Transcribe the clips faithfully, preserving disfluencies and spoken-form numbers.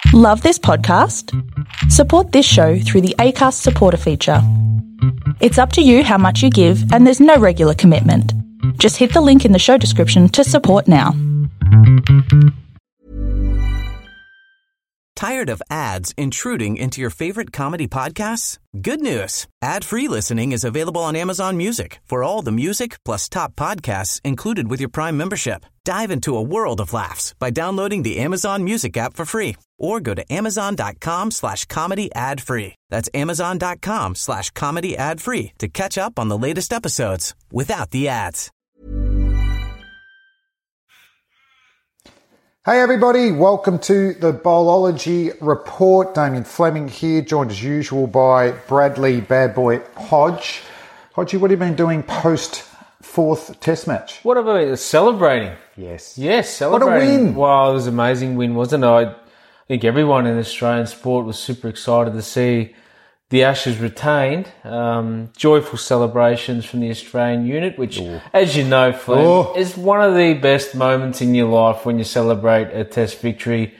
Love this podcast? Support this show through the Acast supporter feature. It's up to you how much you give, and there's no regular commitment. Just hit the link in the show description to support now. Tired of ads intruding into your favorite comedy podcasts? Good news. Ad-free listening is available on Amazon Music for all the music plus top podcasts included with your Prime membership. Dive into a world of laughs by downloading the Amazon Music app for free or go to amazon.com slash comedy ad free. That's amazon.com slash comedy ad free to catch up on the latest episodes without the ads. Hey everybody, welcome to the Bowlology Report. Damien Fleming here, joined as usual by Bradley Bad Boy Hodge. Hodgie, what have you been doing post fourth test match? What about it? Celebrating? Yes. Yes, celebrating. What a win. Wow, it was an amazing win, wasn't it? I think everyone in Australian sport was super excited to see the Ashes retained. Um, joyful celebrations from the Australian unit, which, Ooh. as you know, Flem, oh. is one of the best moments in your life when you celebrate a test victory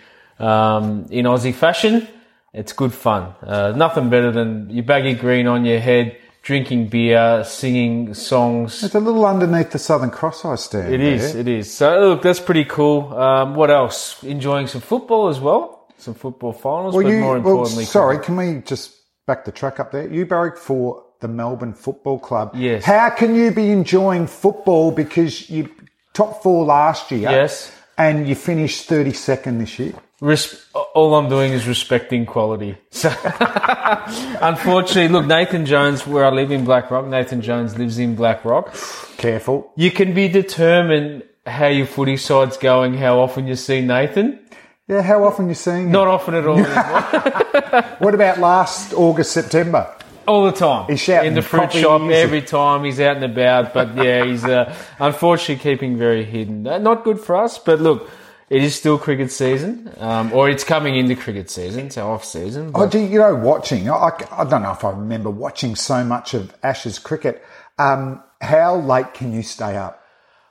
um, in Aussie fashion. It's good fun. Uh, nothing better than your baggy green on your head, drinking beer, singing songs. It's a little underneath the Southern Cross I stand. It there. is, it is. So, look, that's pretty cool. Um, what else? Enjoying some football as well. Some football finals, well, but you, more importantly... Well, sorry, can we just... back the track up there. You barrack for the Melbourne Football Club. Yes. How can you be enjoying football because you top four last year? Yes. And you finished thirty-second this year? Res- all I'm doing is respecting quality. So, unfortunately, look, Nathan Jones, where I live in Black Rock, Nathan Jones lives in Black Rock. Careful. You can be determined how your footy side's going, how often you see Nathan. Yeah, how often you seeing him? Not often at all anymore. What about last August, September? All the time. He's shouting in the fruit shop every time he's out and about. But yeah, he's uh, unfortunately keeping very hidden. Uh, not good for us, but look, it is still cricket season, um, or it's coming into cricket season, so off season. But... Oh, you know, watching, I, I don't know if I remember watching so much of Ashes cricket. Um, how late can you stay up?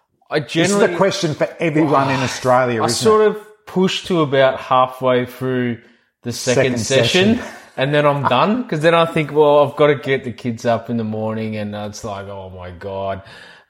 I generally, this is a question for everyone oh, in Australia, I isn't sort it? of push to about halfway through the second, second session, session. And then I'm done, because then I think, well, I've got to get the kids up in the morning, and it's like, oh my God.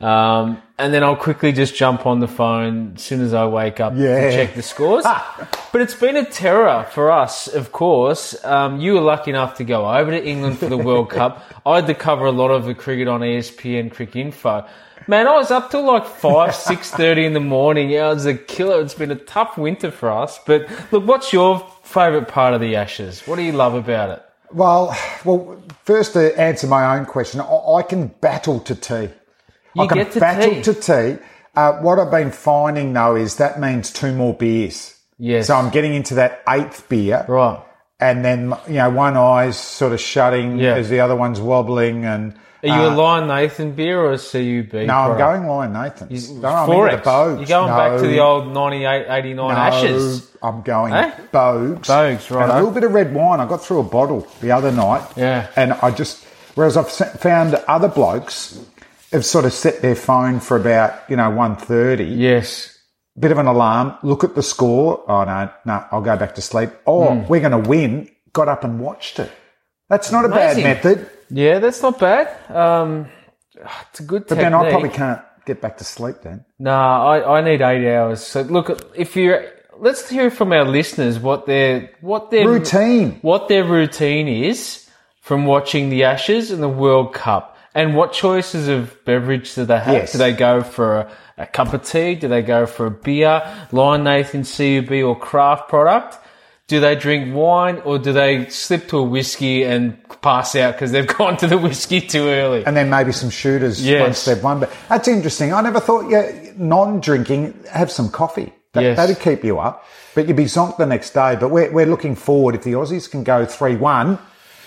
Um, and then I'll quickly just jump on the phone as soon as I wake up yeah. to check the scores. But it's been a terror for us, of course. Um, you were lucky enough to go over to England for the World Cup. I had to cover a lot of the cricket on E S P N Cricket Info. Man, I was up till like five, six thirty in the morning. Yeah, it was a killer. It's been a tough winter for us. But look, what's your favourite part of the Ashes? What do you love about it? Well, well, first to answer my own question, I, I can battle to tea. You I can get to battle tea. to tea. Uh, what I've been finding though is that means two more beers. Yes. So I'm getting into that eighth beer. Right. And then, you know, one eye's sort of shutting yeah. as the other one's wobbling. And are you uh, a Lion Nathan beer or a C U B? No, product? I'm going Lion Nathan. You, no, I'm Forex. into the Bogues. You're going no, back to the old ninety-eight eighty-nine no, Ashes. I'm going eh? Bogues. Bogues, right. And a little bit of red wine. I got through a bottle the other night. Yeah. And I just, whereas I've found other blokes have sort of set their phone for about, you know, one thirty. Yes. Bit of an alarm. Look at the score. Oh, no, no, I'll go back to sleep. Oh, mm. we're going to win. Got up and watched it. That's not a Amazing. bad method. Yeah, that's not bad. Um, it's a good but technique. But then I probably can't get back to sleep then. No, I, I need eight hours. So look, if you're, let's hear from our listeners what their what their routine, what their routine is from watching the Ashes and the World Cup, and what choices of beverage do they have? Yes. Do they go for a, a cup of tea? Do they go for a beer, Lion Nathan, C U B, or craft product? Do they drink wine, or do they slip to a whiskey and pass out because they've gone to the whiskey too early? And then maybe some shooters yes. once they've won. But that's interesting. I never thought, yeah, non-drinking, have some coffee. That, yes. That'd keep you up. But you'd be zonked the next day. But we're, we're looking forward. If the Aussies can go three one,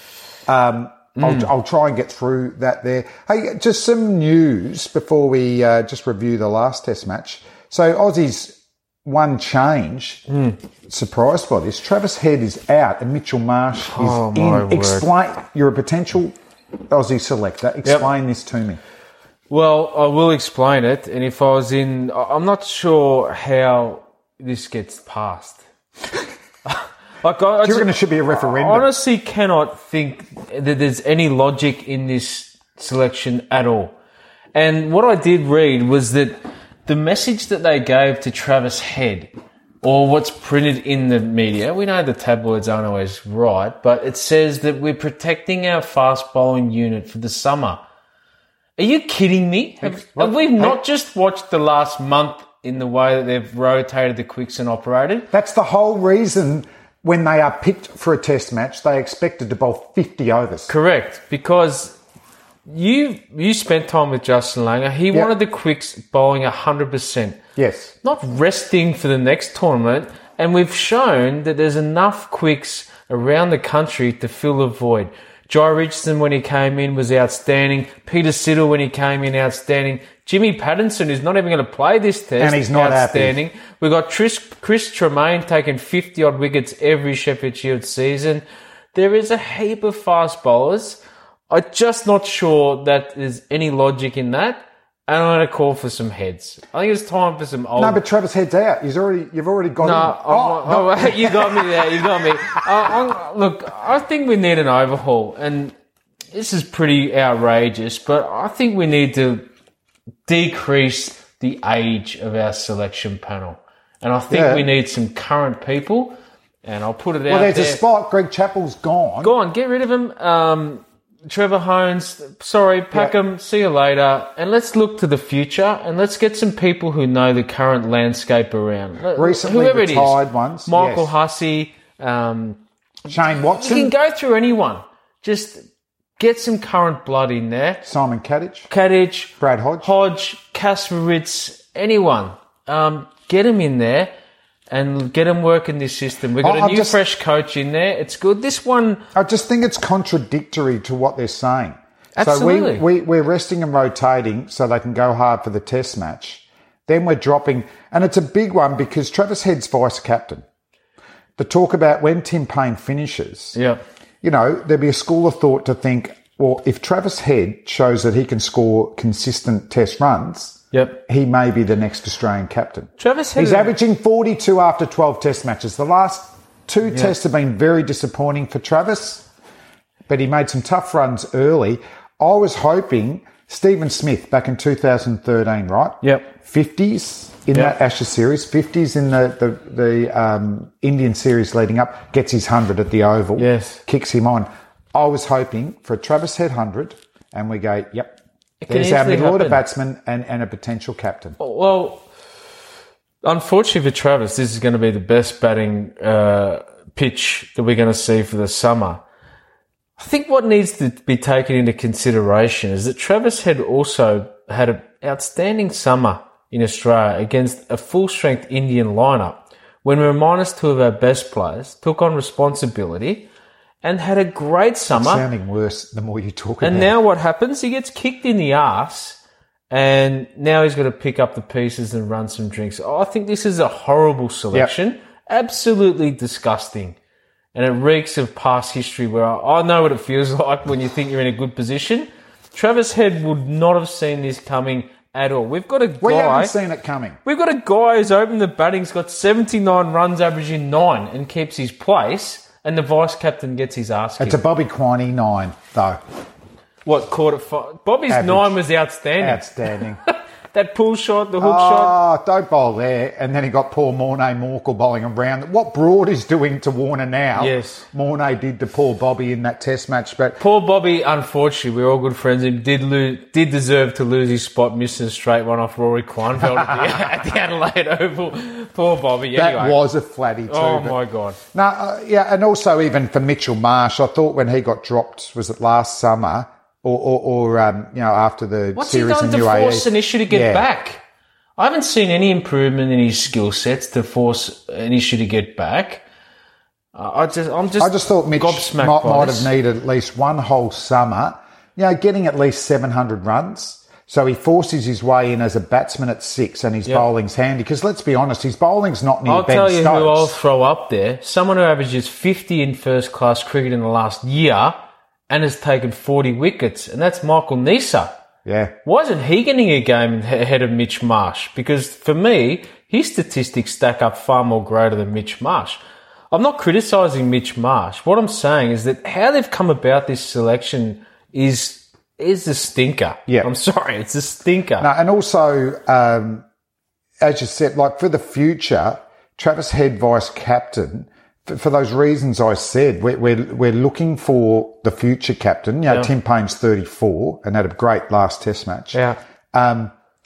um, mm. I'll, I'll try and get through that there. Hey, just some news before we uh, just review the last Test match. So Aussies... One change, mm. surprised by this, Travis Head is out and Mitchell Marsh is oh, in. Word. Explain, you're a potential Aussie selector. Explain yep. this to me. Well, I will explain it. And if I was in, I'm not sure how this gets passed. Like, I, I Do you reckon it should be a referendum? I honestly cannot think that there's any logic in this selection at all. And what I did read was that the message that they gave to Travis Head, or what's printed in the media, we know the tabloids aren't always right, but it says that we're protecting our fast bowling unit for the summer. Are you kidding me? Have, have we not just watched the last month in the way that they've rotated the quicks and operated? That's the whole reason when they are picked for a test match, they expected to bowl fifty overs. Correct, because you you spent time with Justin Langer. He Yep. wanted the quicks bowling one hundred percent. Yes. Not resting for the next tournament. And we've shown that there's enough quicks around the country to fill the void. Jai Richardson, when he came in, was outstanding. Peter Siddle, when he came in, outstanding. Jimmy Pattinson, who's not even going to play this test, And he's not outstanding. We've got Chris, Chris Tremaine taking fifty-odd wickets every Sheffield Shield season. There is a heap of fast bowlers. I'm just not sure that there's any logic in that. And I'm going to call for some heads. I think it's time for some old... No, but Travis Head's out. He's already, you've already got No, him. I'm, oh, no. You got me there. You got me. Uh, I'm, look, I think we need an overhaul, and this is pretty outrageous, but I think we need to decrease the age of our selection panel, and I think Yeah. we need some current people. And I'll put it Well, out there's there. a spot. Greg Chappell's gone. Go on, get rid of him. Um, Trevor Hones, sorry, pack Yeah. him. See you later, and let's look to the future, and let's get some people who know the current landscape around. Recently Whoever it is. retired ones, Michael yes. Hussey. Um, Shane you Watson. can go through anyone. Just get some current blood in there. Simon Kadich. Kadich, Brad Hodge. Hodge, Kasparitz, anyone. Um, get them in there and get them working this system. We've got Oh, a I'm new just- fresh coach in there. It's good. This one, I just think it's contradictory to what they're saying. Absolutely. So we, we, we're resting and rotating so they can go hard for the test match. Then we're dropping, and it's a big one because Travis Head's vice captain. The talk about when Tim Payne finishes, yeah. you know, there'd be a school of thought to think, well, if Travis Head shows that he can score consistent test runs, Yep. he may be the next Australian captain. Travis Head. He's averaging forty-two after twelve test matches. The last two tests have been very disappointing for Travis, but he made some tough runs early. I was hoping Stephen Smith back in two thousand thirteen, right? Yep. fifties in Yep. that Ashes series, fifties in the, the, the um, Indian series leading up, gets his one hundred at the Oval, Yes. kicks him on. I was hoping for a Travis Head one hundred, and we go, yep, can there's our easily middle order happen. batsman and, and a potential captain. Well, unfortunately for Travis, this is going to be the best batting uh, pitch that we're going to see for the summer. I think what needs to be taken into consideration is that Travis Head also had an outstanding summer in Australia against a full-strength Indian lineup when we were minus two of our best players, took on responsibility, and had a great summer. Sounding worse the more you talk And about now what happens? He gets kicked in the arse, and now he's got to pick up the pieces and run some drinks. Oh, I think this is a horrible selection. Absolutely disgusting. And it reeks of past history where I, I know what it feels like when you think you're in a good position. Travis Head would not have seen this coming at all. We've got a We guy... haven't seen it coming. We've got a guy who's opened the batting, he's got seventy-nine runs, averaging nine, and keeps his place, and the vice captain gets his ass kicked. It's a Bobby Quiney nine, though. What, quarter five? Bobby's Average. nine was outstanding. Outstanding. That pull shot, the hook shot. Oh, don't bowl there. And then he got poor Mornay Morkel bowling around. What Broad is doing to Warner now, Yes. Mornay did to poor Bobby in that test match. But Poor Bobby, unfortunately, we're all good friends. He did lose, did deserve to lose his spot, missing a straight one off Rory Kleinfeld at, the, at the Adelaide Oval. Poor Bobby. that Anyway. was a flatty too. Oh, but- my God. No, uh, yeah, and also even for Mitchell Marsh, I thought when he got dropped, was it last summer or, or, or um, you know, after the What's he series done in to U A E? force an issue to get Yeah. back? I haven't seen any improvement in his skill sets to force an issue to get back. Uh, I just, I'm just, I just thought Mitch gobsmacked might, by might this. have needed at least one whole summer, you know, getting at least seven hundred runs. So he forces his way in as a batsman at six and his Yep. bowling's handy. Because let's be honest, his bowling's not near I'll Ben tell you Stokes. who I'll throw up there. Someone who averages fifty in first class cricket in the last year and has taken forty wickets, and that's Michael Neser. Yeah. Why isn't he getting a game ahead of Mitch Marsh? Because for me, his statistics stack up far more greater than Mitch Marsh. I'm not criticising Mitch Marsh. What I'm saying is that how they've come about this selection is is a stinker. Yeah. I'm sorry, it's a stinker. No, and also, um, as you said, like for the future, Travis Head vice captain. For, for those reasons I said, we're, we're we're looking for the future captain. You know, Yeah. Tim Payne's thirty-four and had a great last Test match. Yeah. Um,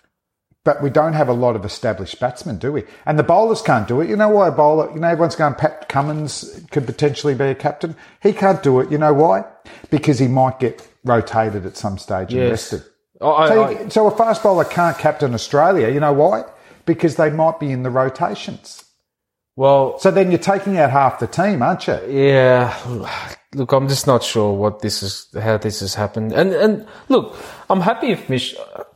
but we don't have a lot of established batsmen, do we? And the bowlers can't do it. You know why a bowler, you know, everyone's going, Pat Cummins could potentially be a captain. He can't do it. You know why? Because he might get rotated at some stage and Yes. rested. I, I, So, I, you- so a fast bowler can't captain Australia. You know why? Because they might be in the rotations. well, So then you're taking out half the team, aren't you? yeah. Look, I'm just not sure what this is, how this has happened. And and look, I'm happy if Mitch,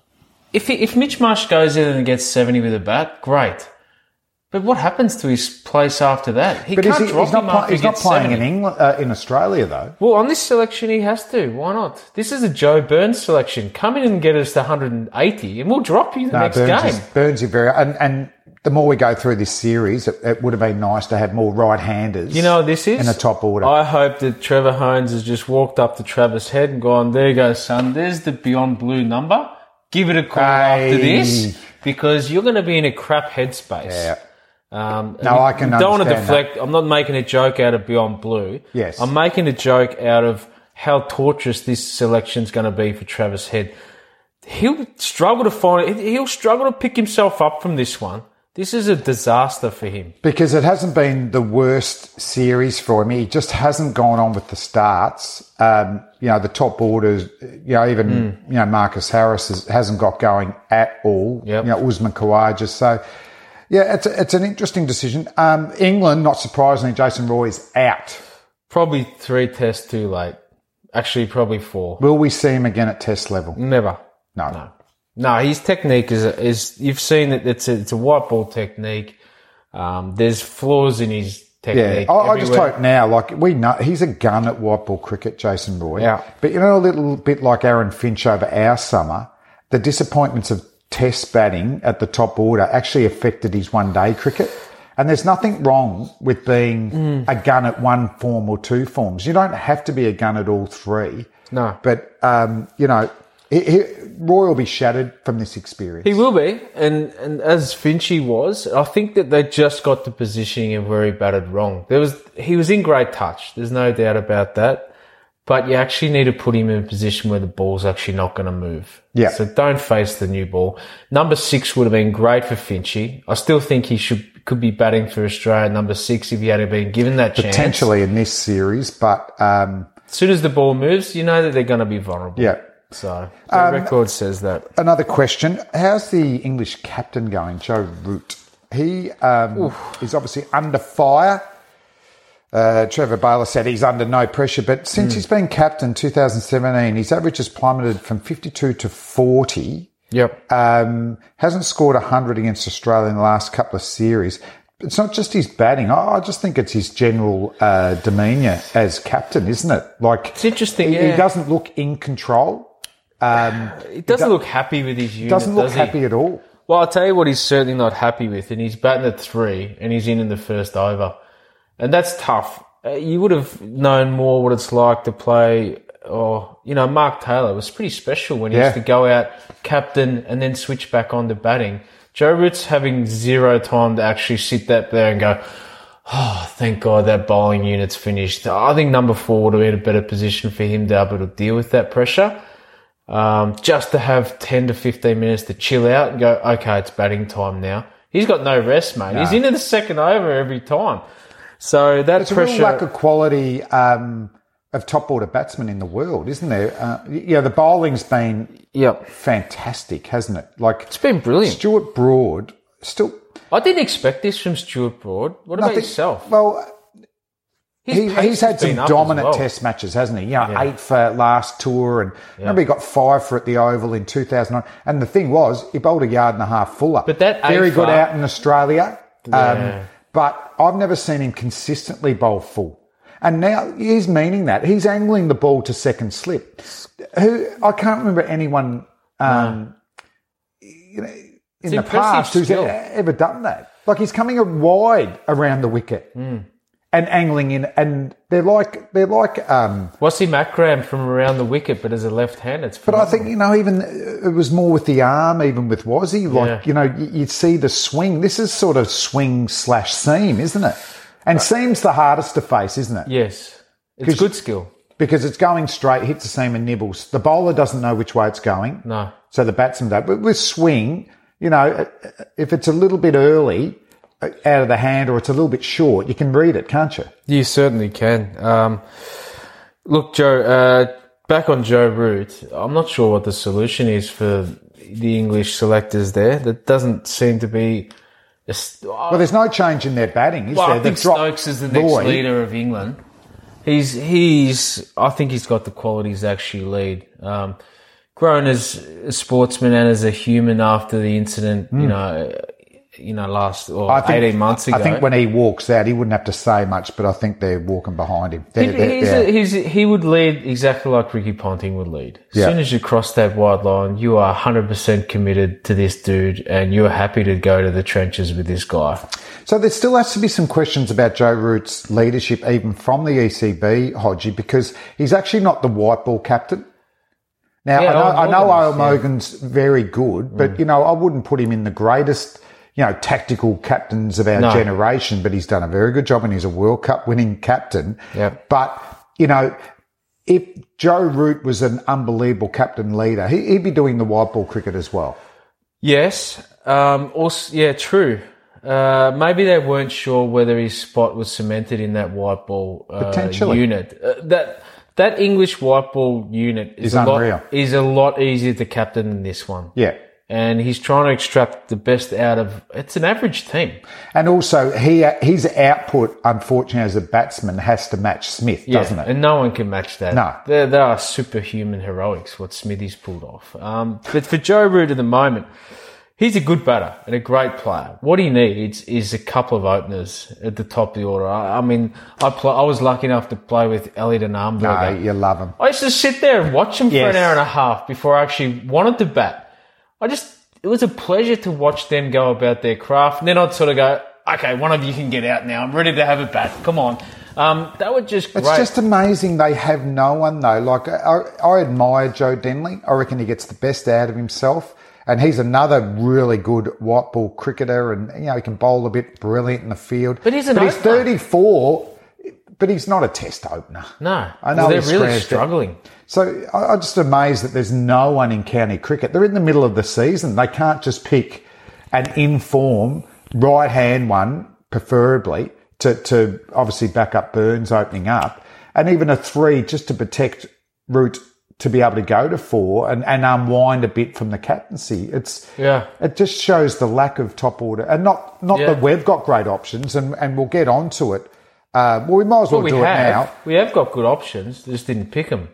if he, if Mitch Marsh goes in and gets seventy with a bat, great. But what happens to his place after that? He But is can't he, drop he's not, him play, after he's he not gets playing seventy. in England, uh, in Australia though. Well, on this selection, he has to. Why not? This is a Joe Burns selection. Come in and get us to one hundred eighty, and we'll drop you the No, next Burns game. is, Burns is very, and, and the more we go through this series, it, it would have been nice to have more right-handers. You know what this is? in the top order. I hope that Trevor Holmes has just walked up to Travis Head and gone, there you go, son. There's the Beyond Blue number. Give it a call Hey. after this because you're going to be in a crap headspace. Yeah. Um, No, you I can don't want to understand deflect. I'm not making a joke out of Beyond Blue. Yes. I'm making a joke out of how torturous this selection's going to be for Travis Head. He'll struggle to find. He'll struggle to pick himself up from this one. This is a disaster for him. Because it hasn't been the worst series for him. He just hasn't gone on with the starts. Um, you know, the top orders, you know, even, Mm. you know, Marcus Harris has, hasn't got going at all. Yep. You know, Usman Khawaja. So, yeah, it's, a, it's an interesting decision. Um, England, not surprisingly, Jason Roy is out. Probably three tests too late. Actually, probably four. Will we see him again at test level? Never. No. No. No, his technique is is you've seen it. It's a, it's a white ball technique. Um, there's flaws in his Yeah, technique. I, I just everywhere. hope now, like we know, he's a gun at white ball cricket, Jason Roy. Yeah. But you know, a little bit like Aaron Finch over our summer, the disappointments of Test batting at the top order actually affected his one day cricket. And there's nothing wrong with being Mm. a gun at one form or two forms. You don't have to be a gun at all three. No. But um, you know, he, he, Roy will be shattered from this experience. He will be, and and as Finchy was, I think that they just got the positioning of where he batted wrong. There was he was in great touch. There's no doubt about that. But you actually need to put him in a position where the ball's actually not going to move. Yeah. So don't face the new ball. Number six would have been great for Finchy. I still think he should could be batting for Australia at number six if he had been given that chance. Potentially in this series, but um, As soon as the ball moves, you know that they're going to be vulnerable. yeah. So the record says that. Another question. How's the English captain going, Joe Root? He um, is obviously under fire. Uh, Trevor Baylor said he's under no pressure, but since he's been captain two thousand seventeen, his average has plummeted from fifty-two to forty. Yep. Um, hasn't scored one hundred against Australia in the last couple of series. It's not just his batting. I, I just think it's his general uh, demeanour as captain, isn't it? Like It's interesting, He, yeah. he doesn't look in control. Um, He doesn't do- look happy with his unit, doesn't look does he? happy at all. Well, I'll tell you what he's certainly not happy with, and he's batting at three, and he's in in the first over. And that's tough. Uh, you would have known more what it's like to play, or, you know, Mark Taylor was pretty special when he Yeah. used to go out, captain, and then switch back on to batting. Joe Root's having zero time to actually sit that there and go, oh, thank God that bowling unit's finished. I think number four would have been a better position for him to be able to deal with that pressure. Um, just to have ten to fifteen minutes to chill out and go, okay, it's batting time now. He's got no rest, mate. He's into the second over every time. So that It's a pressure. real lack of quality um, of top order batsmen in the world, isn't there? Uh, you know, the bowling's been Yep. fantastic, hasn't it? Like It's been brilliant. Stuart Broad, still I didn't expect this from Stuart Broad. What about nothing. yourself? Well, His he, pace he's has had some been up as dominant well. Test matches, hasn't he? You know, Yeah. eight for last tour, and remember he got five for at the Oval in two thousand nine. And the thing was, he bowled a yard and a half fuller. But that very eight good for- out in Australia. Yeah. Um, but I've never seen him consistently bowl full. And now he's meaning that. He's angling the ball to second slip. Who I can't remember anyone um, you know, in the impressive past who's skill. e- ever done that. Like he's coming wide around the wicket. Mm. and angling in, and they're like they're like. Um, Wasim Akram from around the wicket, but as a left hand, it's. But I think you know, even it was more with the arm, even with Wazzy. Like Yeah. you know, you, you see the swing. This is sort of swing slash seam, isn't it? And seam's the hardest to face, isn't it? Yes, it's good skill. Because it's going straight, hits the seam and nibbles. The bowler doesn't know which way it's going. No. So the batsman don't. But with swing, you know, if it's a little bit early out of the hand or it's a little bit short, you can read it, can't you? You certainly can. Um, look, Joe, uh, back on Joe Root, I'm not sure what the solution is for the English selectors there. That doesn't seem to be... A, well, there's no change in their batting, is well, there? I think They've dropped Stokes is the next Lloyd. leader of England. He's, he's, I think he's got the qualities to actually lead. Um, grown as a sportsman and as a human after the incident, Mm. you know, you know, last or I think, eighteen months ago. I think when he walks out, he wouldn't have to say much, but I think they're walking behind him. They're, He, they're- he's yeah. a, he's a, he would lead exactly like Ricky Ponting would lead. As Yeah. soon as you cross that wide line, you are one hundred percent committed to this dude and you're happy to go to the trenches with this guy. So there still has to be some questions about Joe Root's leadership, even from the E C B, Hodgie, because he's actually not the white ball captain. Now, Yeah, I know, I Earl know Morgan Earl is, yeah. Morgan's very good, but, you know, I wouldn't put him in the greatest, you know, tactical captains of our No. generation, but he's done a very good job and he's a World Cup winning captain. Yep. But, you know, if Joe Root was an unbelievable captain leader, he, he'd be doing the white ball cricket as well. Yes. Um, also, yeah, true. Uh, maybe they weren't sure whether his spot was cemented in that white ball uh, Potentially. unit. Uh, that that English white ball unit is Is a lot, unreal. is a lot easier to captain than this one. Yeah. And he's trying to extract the best out of. It's an average team. And also, he his output, unfortunately, as a batsman, has to match Smith, doesn't it? And no one can match that. No. They they are superhuman heroics, what Smithy's pulled off. Um, but for Joe Root at the moment, he's a good batter and a great player. What he needs is a couple of openers at the top of the order. I, I mean, I play, I was lucky enough to play with Elliot and No, Armberger. you love him. I used to sit there and watch him for Yes. an hour and a half before I actually wanted to bat. I just, it was a pleasure to watch them go about their craft. And then I'd sort of go, okay, one of you can get out now. I'm ready to have a bat. Come on. Um, that was just great. It's just amazing they have no one, though. Like, I, I admire Joe Denley. I reckon he gets the best out of himself. And he's another really good white ball cricketer. And, you know, he can bowl a bit brilliant in the field. But he's an But he's opener. thirty-four, but he's not a test opener. No. I know Well, they're he's really scratched it. struggling. So I- I'm just amazed that there's no one in county cricket. They're in the middle of the season. They can't just pick an in-form right-hand one, preferably, to, to obviously back up Burns opening up, and even a three just to protect Root to be able to go to four and, and unwind a bit from the captaincy. It's Yeah. It just shows the lack of top order. And not, not Yeah. that we've got great options, and, and we'll get onto it. Uh, well, we might as well, Well, we do have. it now. We have got good options. Just didn't pick them.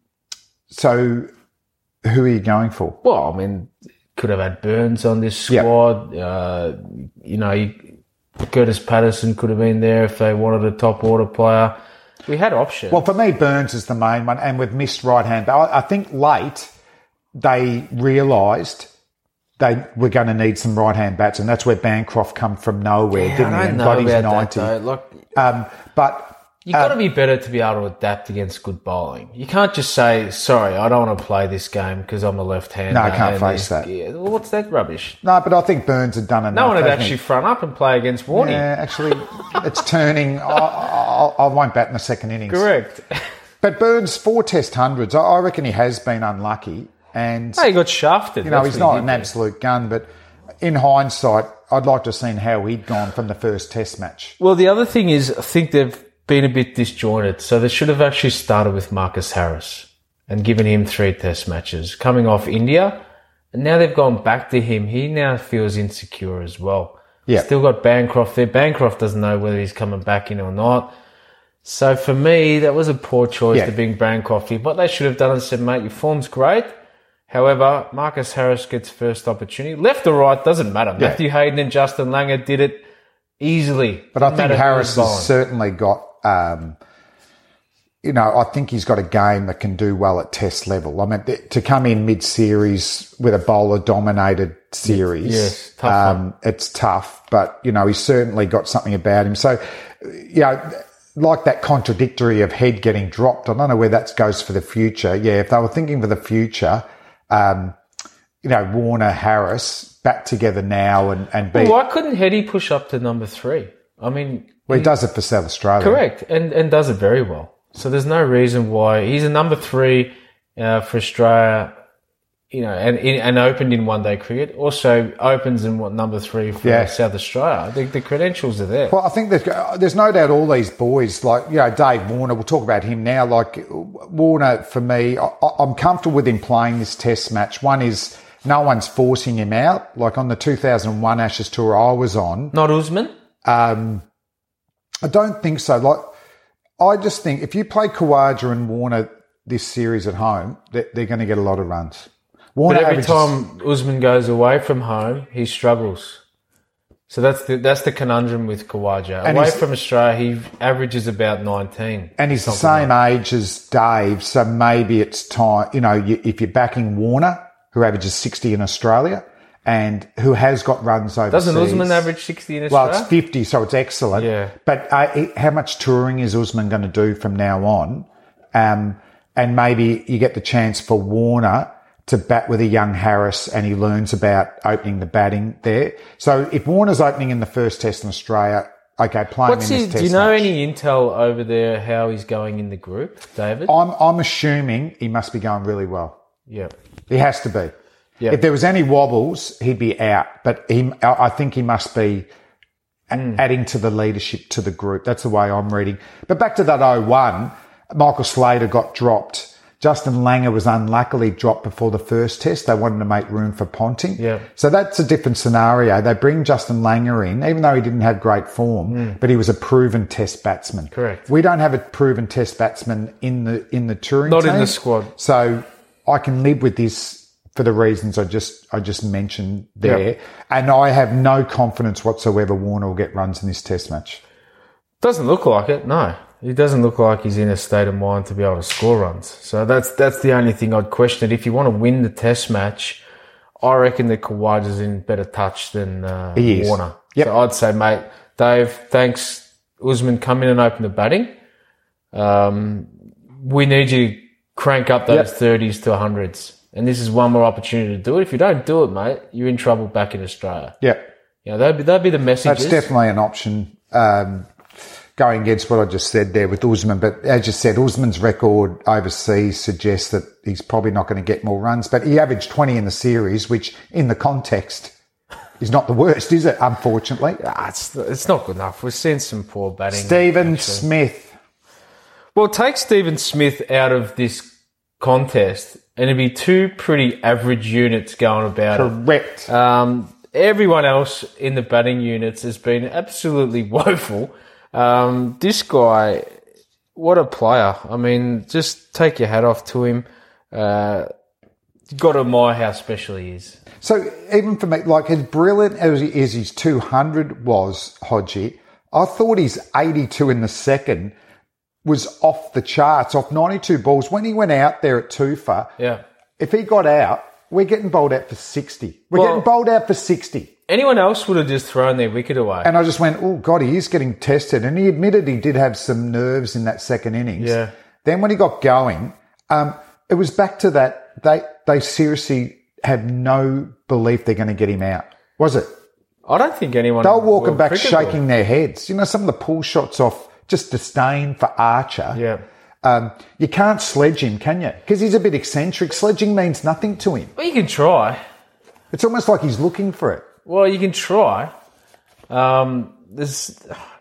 So who are you going for? Well, I mean, could have had Burns on this Yeah. squad. Uh, you know, you- Curtis Patterson could have been there if they wanted a top order player. We had options. Well, for me, Burns is the main one, and with missed right hand. I, I think late they realised they were going to need some right hand bats, and that's where Bancroft come from nowhere, Yeah, didn't I he? don't And know got his about ninety. that, though. Like, Um, but you got to be better to be able to adapt against good bowling. You can't just say, "Sorry, I don't want to play this game because I'm a left-hander." No, I can't and face this- that. Yeah, well, what's that rubbish? no, but I think Burns had done enough. No one would hasn't actually he? front up and play against Warney. Yeah, actually, it's turning. I, I, I won't bat in the second innings. Correct. But Burns four Test hundreds. I, I reckon he has been unlucky, and No, he got shafted. you know That's he's what not he an did there. absolute gun. But in hindsight, I'd like to have seen how he'd gone from the first Test match. Well, the other thing is, I think they've been a bit disjointed. So they should have actually started with Marcus Harris and given him three test matches coming off India. And now they've gone back to him. He now feels insecure as well. Yeah. Still got Bancroft there. Bancroft doesn't know whether he's coming back in or not. So for me, that was a poor choice Yeah. to bring Bancroft in. What they should have done is said, mate, your form's great. However, Marcus Harris gets first opportunity. Left or right, doesn't matter. Yeah. Matthew Hayden and Justin Langer did it easily. But I Didn't think matter who Harris was has bowling. certainly got um, you know, I think he's got a game that can do well at test level. I mean, to come in mid-series with a bowler-dominated series, yes, tough um, it's tough. But, you know, he's certainly got something about him. So, you know, like that contradictory of Head getting dropped, I don't know where that goes for the future. Yeah, if they were thinking for the future, um, you know, Warner, Harris, back together now and, and be... Well, why couldn't Heady push up to number three? I mean... Well, he does it for South Australia. Correct, and, and does it very well. So there's no reason why he's a number three uh, for Australia, you know, and and opened in one day cricket. Also opens in what number three for yeah. South Australia. The, the credentials are there. Well, I think there's there's no doubt all these boys, like you know, Dave Warner. We'll talk about him now. Like Warner, for me, I, I'm comfortable with him playing this Test match. One is no one's forcing him out. Like on the two thousand one Ashes tour I was on, not Usman. Um, I don't think so. Like. I just think if you play Khawaja and Warner this series at home, they're, they're going to get a lot of runs. Warner but every averages, time Usman goes away from home, he struggles. So that's the that's the conundrum with Khawaja. Away from Australia, he averages about nineteen. And he's the same like. age as Dave, so maybe it's time, you know, you, if you're backing Warner, who averages sixty in Australia, and who has got runs overseas. Doesn't Usman average sixty in Australia? Well, it's fifty, so it's excellent. Yeah. But uh, how much touring is Usman going to do from now on? Um, and maybe you get the chance for Warner to bat with a young Harris and he learns about opening the batting there. So if Warner's opening in the first test in Australia, okay, playing What's in his, this test do you know match. any intel over there how he's going in the group, David? I'm, I'm assuming he must be going really well. Yeah. He has to be. Yep. If there was any wobbles, he'd be out. But he, I think he must be mm. adding to the leadership to the group. That's the way I'm reading. But back to that oh one, Michael Slater got dropped. Justin Langer was unluckily dropped before the first test. They wanted to make room for Ponting. Yeah. So that's a different scenario. They bring Justin Langer in, even though he didn't have great form, mm. but he was a proven test batsman. Correct. We don't have a proven test batsman in the in the touring Not team. in the squad. So I can live with this for the reasons I just I just mentioned there. Yep. And I have no confidence whatsoever Warner will get runs in this test match. Doesn't look like it, no. It doesn't look like he's in a state of mind to be able to score runs. So that's that's the only thing I'd question it. If you want to win the test match, I reckon that Khawaja's in better touch than uh, he is. Warner. Yep. So I'd say, mate, Dave, thanks. Usman, come in and open the batting. Um, we need you to crank up those yep. thirties to hundreds. And this is one more opportunity to do it. If you don't do it, mate, you're in trouble back in Australia. Yeah. You know, that'd be, that'd be the messages. That's definitely an option um, going against what I just said there with Usman. But as you said, Usman's record overseas suggests that he's probably not going to get more runs. But he averaged twenty in the series, which in the context is not the worst, is it, unfortunately? Ah, it's, it's not good enough. We've seen some poor batting. Stephen actually. Smith. Well, take Stephen Smith out of this contest and it'd be two pretty average units going about Correct. it. Um, everyone else in the batting units has been absolutely woeful. Um, this guy, what a player. I mean, just take your hat off to him. Uh, you've got to admire how special he is. So even for me, like as brilliant as, he, as his two hundred was, Hodgie, I thought his eighty-two in the second was off the charts, off ninety-two balls. When he went out there at Tufa, yeah. if he got out, we're getting bowled out for sixty. We're well, getting bowled out for sixty. Anyone else would have just thrown their wicket away. And I just went, oh, God, he is getting tested. And he admitted he did have some nerves in that second innings. Yeah. Then when he got going, um, it was back to that. They, they seriously have no belief they're going to get him out. Was it? I don't think anyone... They were walking back shaking will. their heads. You know, some of the pull shots off... Just disdain for Archer. Yeah. Um, you can't sledge him, can you? Because he's a bit eccentric. Sledging means nothing to him. Well, you can try. It's almost like he's looking for it. Well, you can try. Um, there's,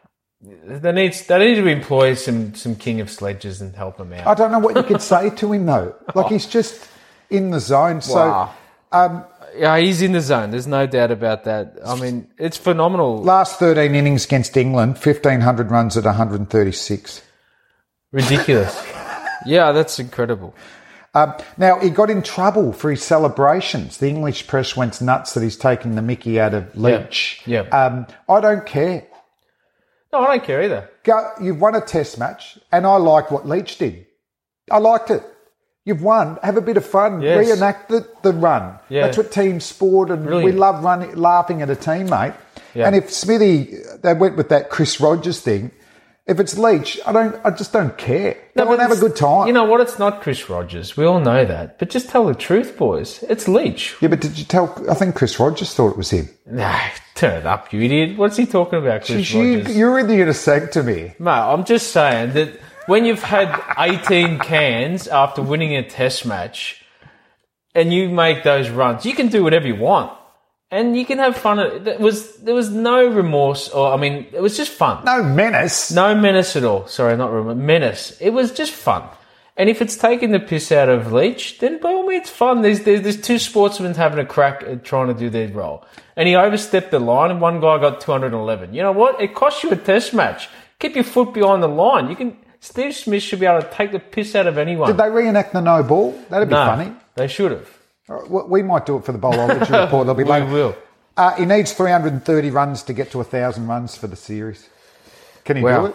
they need they need to employ some, some king of sledges and help him out. I don't know what you could say to him, though. Like, he's just in the zone. So, wow. um, yeah, he's in the zone. There's no doubt about that. I mean, it's phenomenal. Last thirteen innings against England, fifteen hundred runs at one hundred thirty-six. Ridiculous. Yeah, that's incredible. Um, now, he got in trouble for his celebrations. The English press went nuts that he's taking the mickey out of Leach. Yeah. yeah. Um, I don't care. No, I don't care either. Go, you've won a test match, and I like what Leach did. I liked it. You've won. Have a bit of fun. Yes. Reenact the, the run. Yeah. That's what team sport, and Brilliant. we love running, laughing at a teammate. Yeah. And if Smithy, they went with that Chris Rogers thing. If it's Leach, I don't. I just don't care. Go No, and have a it's- good time. You know what? It's not Chris Rogers. We all know that. But just tell the truth, boys. It's Leach. Yeah, but did you tell? I think Chris Rogers thought it was him. Nah, turn it up, you idiot. What's he talking about, Chris You, Rogers? you're in the intersect to me. Mate, I'm just saying that when you've had eighteen cans after winning a test match and you make those runs, you can do whatever you want. And you can have fun. There was, there was no remorse, or, I mean, it was just fun. No menace. No menace at all. Sorry, not remorse. Menace. It was just fun. And if it's taking the piss out of Leach, then by all means, fun. There's, there's, there's two sportsmen having a crack at trying to do their role. And he overstepped the line, and one guy got two hundred eleven. You know what? It cost you a test match. Keep your foot behind the line. You can. Steve Smith should be able to take the piss out of anyone. Did they reenact the no ball? That'd be no, funny. They should have. All right, well, we might do it for the Bowlology report. They'll be We later. will. Uh, he needs three hundred thirty runs to get to one thousand runs for the series. Can he Wow. do it?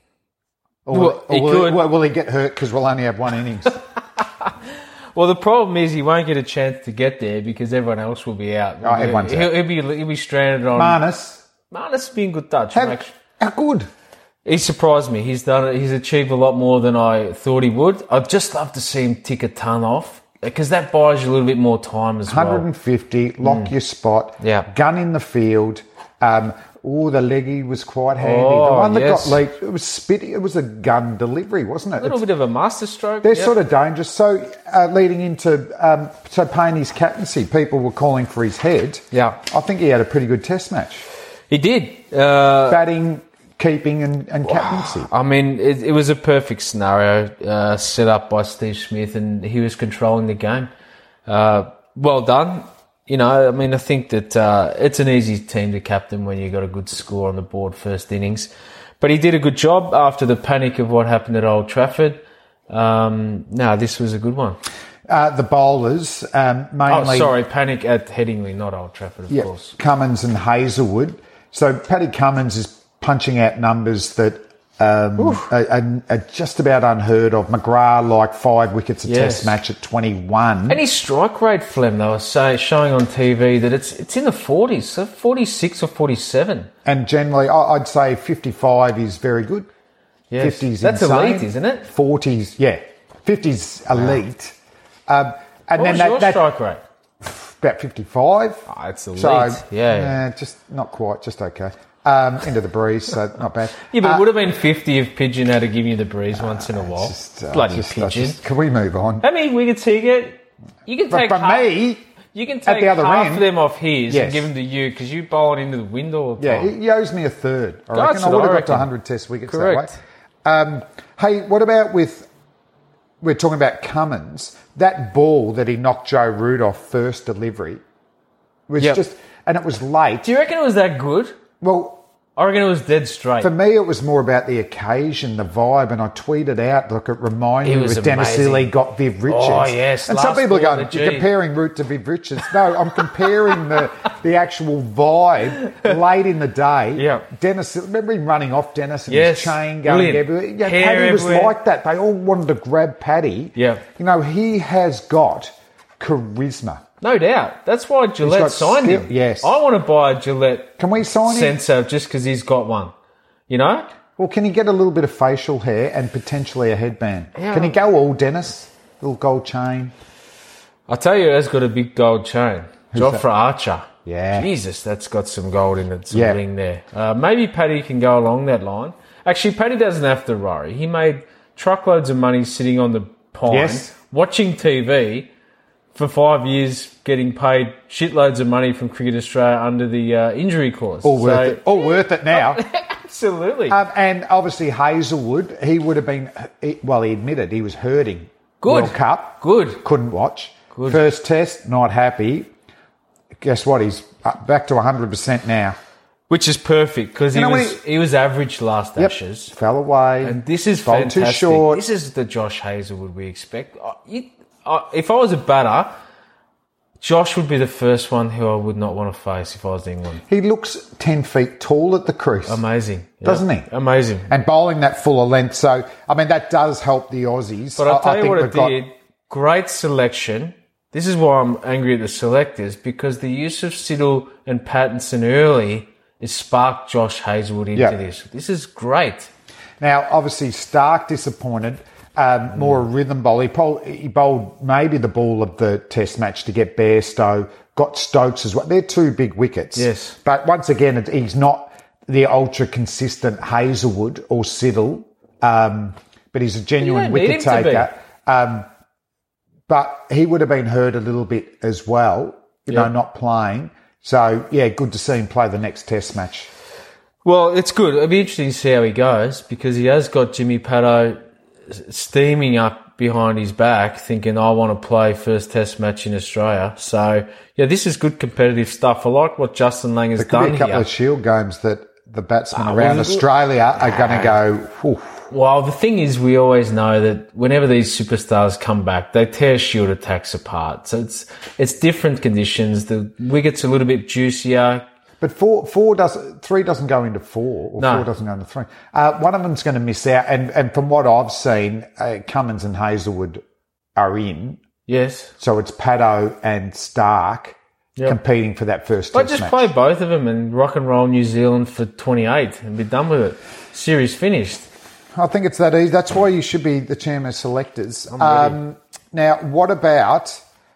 Or, Well, will, or he will, could. will, will he get hurt because we'll only have one innings? Well, the problem is he won't get a chance to get there because everyone else will be out. Oh, everyone's he'll, out. He'll be he'll be stranded on. Marnus, Marnus has been good touch. how, Make- how good? He surprised me. He's done. He's achieved a lot more than I thought he would. I'd just love to see him tick a ton off because that buys you a little bit more time as well. one hundred fifty, lock your spot, Yeah. gun in the field. Um, oh, the leggy was quite handy. Oh, the one that yes. got leaked, it was spitty. It was a gun delivery, wasn't it? A little It's- bit of a master stroke. They're Yep. sort of dangerous. So, uh, leading into um, so Payne's captaincy, people were calling for his head. Yeah. I think he had a pretty good test match. He did. Uh, Batting, keeping, and, and captaincy. I mean, it, it was a perfect scenario uh, set up by Steve Smith, and he was controlling the game. Uh, well done. You know, I mean, I think that uh, it's an easy team to captain when you got a good score on the board first innings. But he did a good job after the panic of what happened at Old Trafford. Um, no, this was a good one. Uh, the bowlers, um, Oh, mainly sorry, panic at Headingley, not Old Trafford, of yeah, course. Cummins and Hazelwood. So Paddy Cummins is punching out numbers that um, are, are, are just about unheard of. McGrath like five wickets a Yes. test match at twenty-one. And his strike rate, Flem, they were say, showing on T V that it's it's in the forties, so forty-six or forty-seven. And generally, I- I'd say fifty-five is very good. Yes. fifties That's insane. elite, isn't it? forties, yeah. fifties elite. Um, and What then was that, your that strike rate? about fifty-five. Oh, it's elite. So, yeah. nah, just not quite, just okay. Um, into the breeze, so not bad. Yeah, but Uh, it would have been fifty if Pigeon had to give you the breeze once in a while. just, uh, Bloody just- uh, Pigeon. just- can we move on? How many wickets he get? You can But take for half, me, you can take the other half end- of them off his Yes. and give them to you because you bowl it into the wind all the yeah, time. he owes me a third. I That's reckon I what would I have got reckon. to one hundred test wickets Correct. that way. Um, hey, what about with, we're talking about Cummins, that ball that he knocked Joe Root off first delivery was Yep. just, and it was late. Do you reckon it was that good? Well, I reckon it was dead straight. for me, it was more about the occasion, the vibe, and I tweeted out, look, it reminded It me was with Dennis amazing. Seeley got Viv Richards. Oh, yes, And some last people are ball going, at you're G. comparing Root to Viv Richards. No, I'm comparing the, the actual vibe late in the day. Yeah. Dennis, remember him running off Dennis and Yes, his chain going brilliant. everywhere? Yeah, Hair Paddy was everywhere. like that. They all wanted to grab Paddy. Yeah. You know, he has got charisma. No doubt. That's why Gillette got signed skill- him. yes. I want to buy a Gillette Can we sign him? sensor just because he's got one. You know? Well, can he get a little bit of facial hair and potentially a headband? Yeah. Can he go all Dennis? Little gold chain. I'll tell you, that's got a big gold chain. Jofra Archer. Yeah. Jesus, that's got some gold in it, some Yeah. ring there. Uh, maybe Paddy can go along that line. Actually, Paddy doesn't have to worry. He made truckloads of money sitting on the pine, Yes. watching T V for five years, getting paid shitloads of money from Cricket Australia under the uh, injury clause. All worth So- it. All worth it now. Absolutely. um, and obviously Hazelwood, he would have been, he, well, he admitted he was hurting. Good. World Cup. Good. Couldn't watch. Good. First test, not happy. Guess what? He's up- back to one hundred percent now. Which is perfect because he You know, when was he, was average last Yep. Ashes. Fell away. And this is Bowled too fantastic. short. This is the Josh Hazelwood we expect. Uh, you, uh, if I was a batter, Josh would be the first one who I would not want to face if I was England. He looks ten feet tall at the crease. Amazing. Doesn't yep. he? Amazing. And bowling that fuller length. So, I mean, that does help the Aussies. But I'll tell I, I you think what it we've got, did. Great selection. This is why I'm angry at the selectors, because the use of Siddle and Pattinson early has sparked Josh Hazlewood into Yep. this. This is great. Now, obviously, Stark disappointed. Um, more a rhythm bowl. He, pol- he bowled maybe the ball of the Test match to get Bairstow. Got Stokes as well. They're two big wickets. Yes. But once again, it, he's not the ultra consistent Hazlewood or Siddle, um, but he's a genuine You don't need wicket him to be. taker. Um, but he would have been hurt a little bit as well, you know, Yep. not playing. So, yeah, good to see him play the next Test match. Well, it's good. It'll be interesting to see how he goes, because he has got Jimmy Paddo steaming up behind his back thinking, I want to play first Test match in Australia. So, yeah, this is good competitive stuff. I like what Justin Lang has There could done be a couple here. of Shield games that the batsmen Ah, around well, Australia are going to go, whew. Well, the thing is, we always know that whenever these superstars come back, they tear Shield attacks apart. So it's it's different conditions. The wicket's a little bit juicier. But four, four does, three doesn't go into four, or No. four doesn't go into three. Uh, one of them's going to miss out, and, and from what I've seen, uh, Cummins and Hazlewood are in, Yes. so it's Paddo and Stark Yep. competing for that first But Test just match. play both of them and rock and roll New Zealand for twenty-eight and be done with it. Series finished. I think it's that easy. That's why you should be the chairman of selectors. I'm ready. Um, now, what about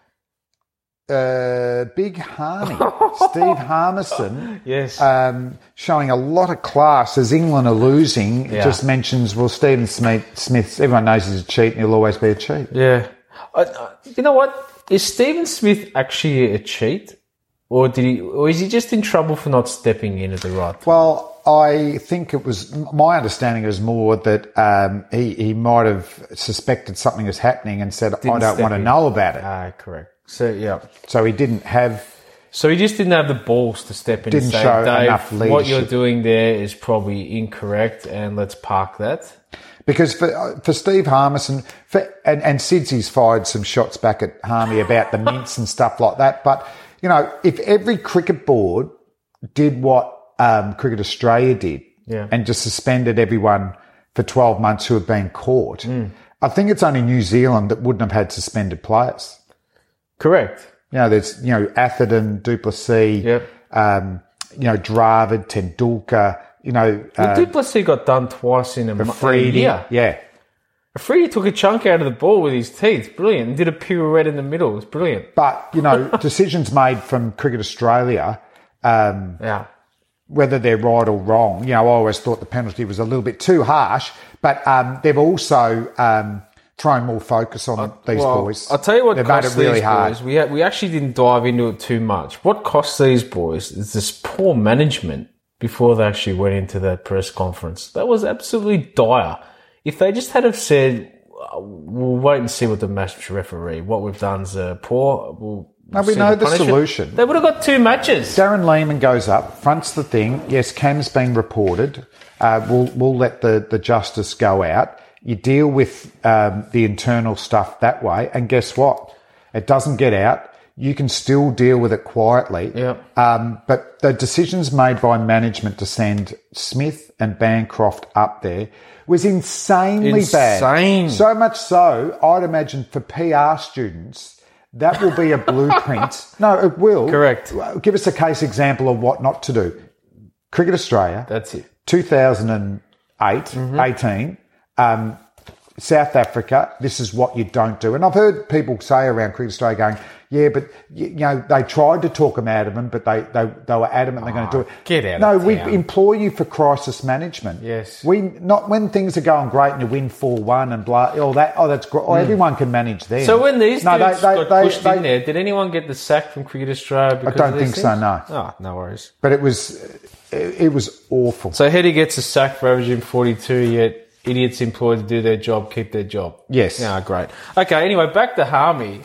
uh, Big Harmy, Steve Harmison? Yes. Um, showing a lot of class as England are losing. Yeah. Just mentions, well, Stephen Smith, Smith, everyone knows he's a cheat and he'll always be a cheat. Yeah. I, I, you know what? Is Stephen Smith actually a cheat? Or did he, or is he just in trouble for not stepping in at the right time? Well, I think it was, my understanding was more that um, he, he might have suspected something was happening and said, Didn't I don't step want to in. know about it. Ah, correct. So, yeah. So he didn't have, So he just didn't have the balls to step in Didn't and say, show Dave, enough what you're leadership." doing there is probably incorrect and let's park that. because for for Steve Harmison, for, and, and Sidsy's fired some shots back at Harmy about the mints and stuff like that. But, you know, if every cricket board did what um, Cricket Australia did, Yeah. and just suspended everyone for twelve months who have been caught, Mm. I think it's only New Zealand that wouldn't have had suspended players. Correct. You know, there's, you know, Atherton, Duplessis, Yep. um, you know, Dravid, Tendulkar, you know, Well, uh, Duplessis got done twice in a, mo- in a Afridi. year. Yeah. Afridi took a chunk out of the ball with his teeth. Brilliant. And did a pirouette in the middle. It was brilliant. But, you know, decisions made from Cricket Australia, um, Yeah. whether they're right or wrong, you know, I always thought the penalty was a little bit too harsh, but um, they've also um, thrown more focus on these Well, boys. I'll tell you what They've made cost it really these hard. boys. We, ha- we actually didn't dive into it too much. What cost these boys is this poor management before they actually went into that press conference. That was absolutely dire. If they just had have said, we'll wait and see what the match referee, what we've done's uh, poor, we'll No, we see know the punishment. solution. They would have got two matches. Darren Lehman goes up, fronts the thing. Yes, Cam's been reported. Uh, we'll we'll let the, the justice go out. You deal with um, the internal stuff that way, and guess what? It doesn't get out. You can still deal with it quietly. Yeah. Um, but the decisions made by management to send Smith and Bancroft up there was insanely bad. Insane. So much so, I'd imagine for P R students, that will be a blueprint. No, it will. Correct. Give us a case example of what not to do. Cricket Australia, That's it. two thousand eight, Mm-hmm. eighteen, um, South Africa, this is what you don't do. And I've heard people say around Cricket Australia going, yeah, but, you know, they tried to talk them out of them, but they, they, they were adamant they're going to do it. get out No, of we town. employ you for crisis management. Yes. We, not when things are going great and you win four one and blah, all that, oh, that's great. Oh, everyone can manage them. So when these No, dudes they- they- got they- pushed they- in there, did anyone get the sack from Cricket Australia? Because don't of these think so, things? no. Oh, no worries. But it was, it, it was awful. So Heady gets a sack for averaging forty-two, yet idiots employed to do their job keep their job. Yes. Yeah, great. Okay, anyway, back to Harmy.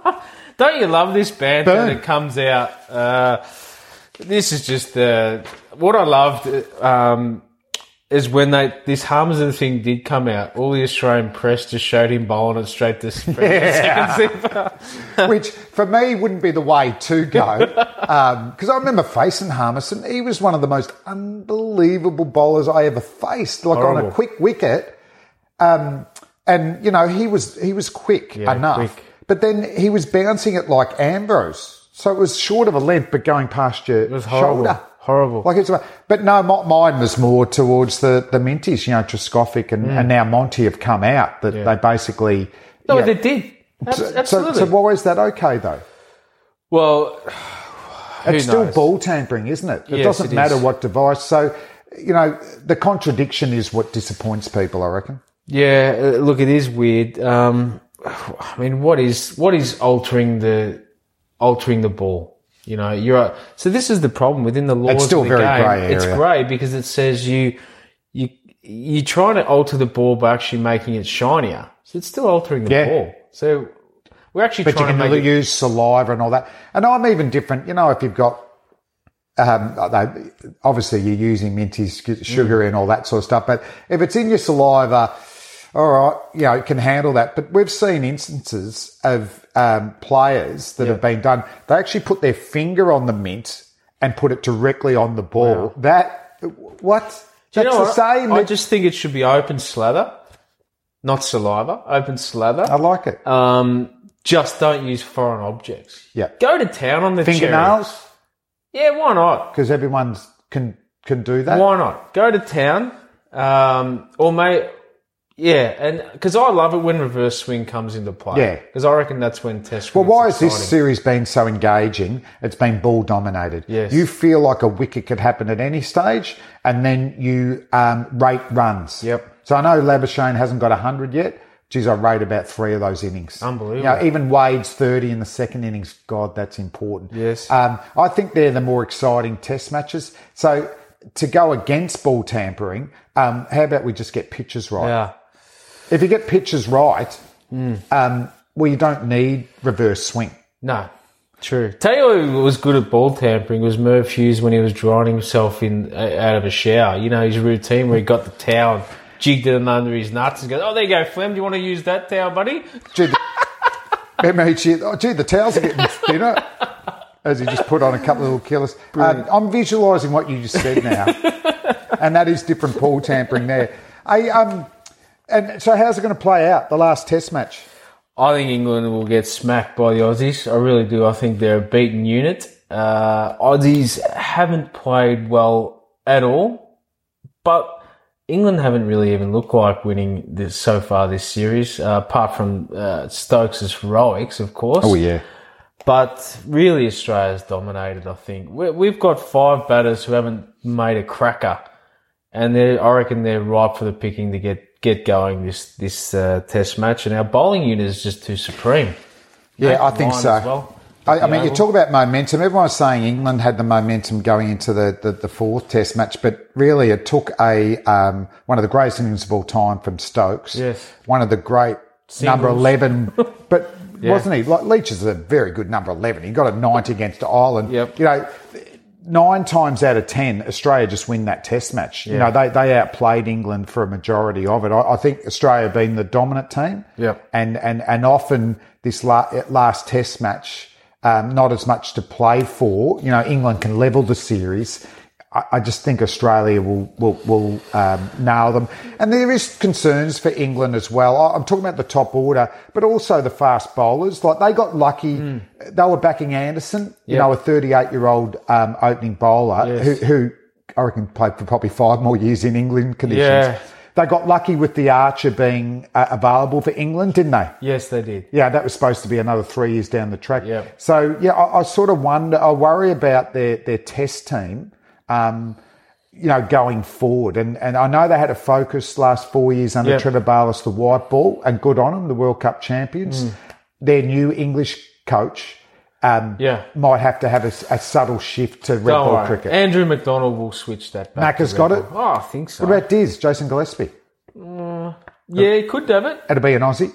Don't you love this banter Boom. that comes out? Uh, this is just uh, what I loved. Um, is when they this Harmison thing did come out, all the Australian press just showed him bowling it straight to Yeah. second zipper. Which, for me, wouldn't be the way to go. Because I remember facing Harmison. He was one of the most unbelievable bowlers I ever faced, like on Horrible. a quick wicket. Um, and, you know, he was he was quick Yeah, enough. quick. But then he was bouncing it like Ambrose. So it was short of a length, but going past your It was horrible. shoulder. Horrible. Like it's, but no, my- mine was more towards the, the Minties, you know, Trescothic and, and now Monty have come out that Yeah. they basically... No, yeah. they did. Ab- So, Absolutely. so why is that okay, though? well, who It's still knows? ball tampering, isn't it? It Yes, doesn't it matter is. what device. So, you know, the contradiction is what disappoints people, I reckon. Yeah, uh, look, it is weird. Um, I mean, what is what is altering the altering the ball? You know, you're so. This is the problem within the laws. It's still of the very game. grey It's area. grey because it says you you you're trying to alter the ball by actually making it shinier. So it's still altering the Yeah. ball. So we're actually But you trying to can make it. use saliva and all that. And I'm even different. You know, if you've got, um, they- obviously you're using Minty's sugar and all that sort of stuff. But if it's in your saliva, all right, you know, it can handle that. But we've seen instances of um, players that have been done. They actually put their finger on the mint and put it directly on the ball. Wow. That, what? Do you That's know the what? same. I just think it should be open slather, not saliva. Open slather. I like it. Um, just don't use foreign objects. Yeah. Go to town on the cherry. Fingernails, Yeah, why not? because everyone can can do that. Why not? Go to town, um, or may, yeah, and because I love it when reverse swing comes into play. Yeah. because I reckon that's when Test. Well, cricket's why has this exciting. series been so engaging? It's been ball dominated. Yes. You feel like a wicket could happen at any stage, and then you um, rate runs. Yep. So I know Labuschagne hasn't got one hundred yet. Geez, I rate about three of those innings. Unbelievable. You know, even Wade's thirty in the second innings, God, that's important. Yes. Um, I think they're the more exciting test matches. So to go against ball tampering, um, how about we just get pitches right? Yeah, If you get pitches right, Mm. um, well, you don't need reverse swing. no, true. Tell you who was good at ball tampering was Merv Hughes when he was drying himself in uh, out of a shower. You know his routine where he got the towel and jigged it under his nuts and goes, "Oh, there you go, Flem. Do you want to use that towel, buddy?" Gee, the, M H, oh, gee, the towels are getting thinner. As he just put on a couple of little killers. Um, I'm visualising what you just said now, and that is different ball tampering there. I, um, and so, how's it going to play out the last Test match? I think England will get smacked by the Aussies. I really do. I think they're a beaten unit. Uh, Aussies haven't played well at all, but England haven't really even looked like winning this so far this series, uh, apart from uh, Stokes' heroics, of course. Oh yeah, But really, Australia's dominated, I think. We- We've got five batters who haven't made a cracker, and they're, I reckon they're ripe for the picking to get, get going this this uh, Test match. And our bowling unit is just too supreme. yeah, I Nathan think Lyon so. as well. I, I mean, you Oval. talk about momentum. Everyone's saying England had the momentum going into the, the, the fourth Test match, but really it took a um, one of the greatest innings of all time from Stokes. Yes. One of the great number Singles. eleven, but Yeah. wasn't he? Like Leach is a very good number eleven. He got a ninety against Ireland. Yep. You know, nine times out of ten, Australia just win that Test match. You know, they they outplayed England for a majority of it. I, I think Australia being the dominant team. Yep. And and and often this la- last Test match. Um, not as much to play for. You know, England can level the series. I, I just think Australia will will, will um, nail them. And there is concerns for England as well. I, I'm talking about the top order, but also the fast bowlers. Like they got lucky. Mm. They were backing Anderson, you Yep. know, a thirty-eight-year-old um, opening bowler Yes. who, who I reckon played for probably five more years in England conditions. Yeah. They got lucky with the Archer being uh, available for England, didn't they? Yes, they did. Yeah, that was supposed to be another three years down the track. Yeah. So, yeah, I, I sort of wonder, I worry about their, their test team, um, you know, going forward. And, and I know they had a focus last four years under Yeah. Trevor Bayliss, the white ball, and good on them, the World Cup champions. Mm. Their new English coach um, Yeah. might have to have a, a subtle shift to red Don't ball worry. cricket. Andrew McDonald will switch that back. Mac has to got red it? ball. Oh, I think so. What about Diz, Jason Gillespie? Yeah, he could have it. It'll be an Aussie.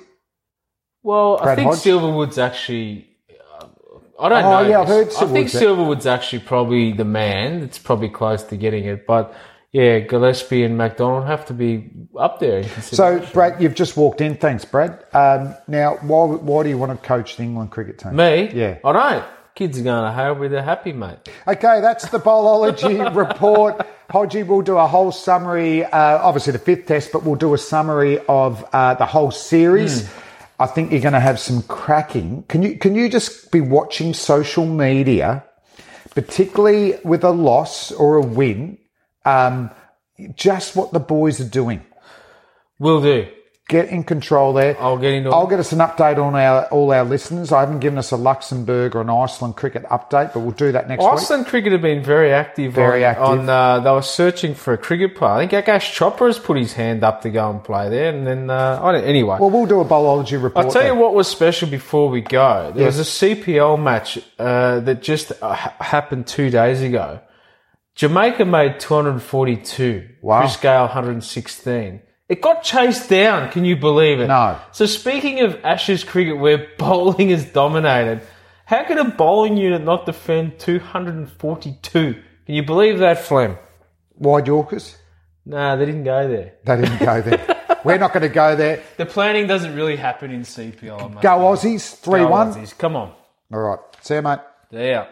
Well, I Brad think Hodge? Silverwood's actually. Uh, I don't Oh, know. yeah, I've this. heard I think Silverwood's- Silverwood's actually probably the man. It's probably close to getting it, but yeah, Gillespie and McDonald have to be up there. In So, Brad, you've just walked in. Thanks, Brad. Um, now, why why do you want to coach the England cricket team? Me? Yeah. I don't. Kids are going to Hailbury. They're happy, mate. Okay, that's the Bowlology report. Hodgie, we'll do a whole summary, uh, obviously the fifth test, but we'll do a summary of uh, the whole series. Mm. I think you're going to have some cracking. Can you can you just be watching social media, particularly with a loss or a win, um, just what the boys are doing? Will do. Get in control there. I'll get into I'll it. get us an update on our all our listeners. I haven't given us a Luxembourg or an Iceland cricket update, but we'll do that next Iceland week. Iceland cricket have been very active. Very on, active. On, uh, they were searching for a cricket player. I think Akash Chopra has put his hand up to go and play there. And then, uh, I don't, anyway. Well, we'll do a Bowlology report. I'll tell there. you what was special before we go. There Yes. was a C P L match uh, that just uh, ha- happened two days ago. Jamaica made two hundred forty-two. Wow. Chris Gayle, one hundred sixteen. It got chased down, can you believe it? No. So speaking of Ashes cricket where bowling is dominated, how can a bowling unit not defend two hundred forty-two? Can you believe that, Flem? Wide Yorkers? Nah, they didn't go there. They didn't go there. We're not going to go there. The planning doesn't really happen in C P L. I must Go say. Aussies, three one. Go Aussies. Come on. All right. See you, mate. There.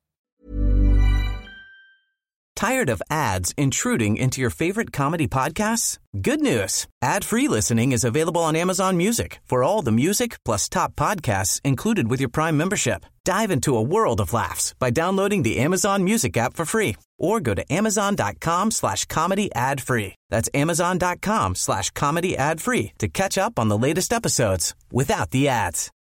Tired of ads intruding into your favorite comedy podcasts? Good news. Ad-free listening is available on Amazon Music for all the music plus top podcasts included with your Prime membership. Dive into a world of laughs by downloading the Amazon Music app for free or go to amazon.com slash comedy ad free. That's amazon.com slash comedy ad free to catch up on the latest episodes without the ads.